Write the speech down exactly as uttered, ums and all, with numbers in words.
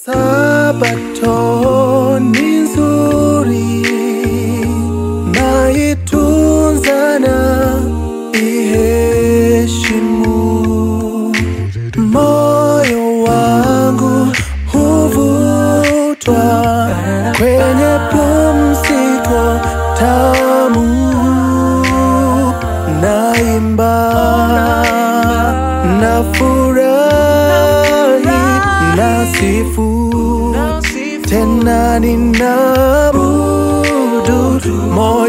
Sabato ni nzuri, naitunza na iheshimu. Moyo wangu huvutwa kwenye pumziko tamu. Naimba, nafurahi, nasifu, tena ninaabudu.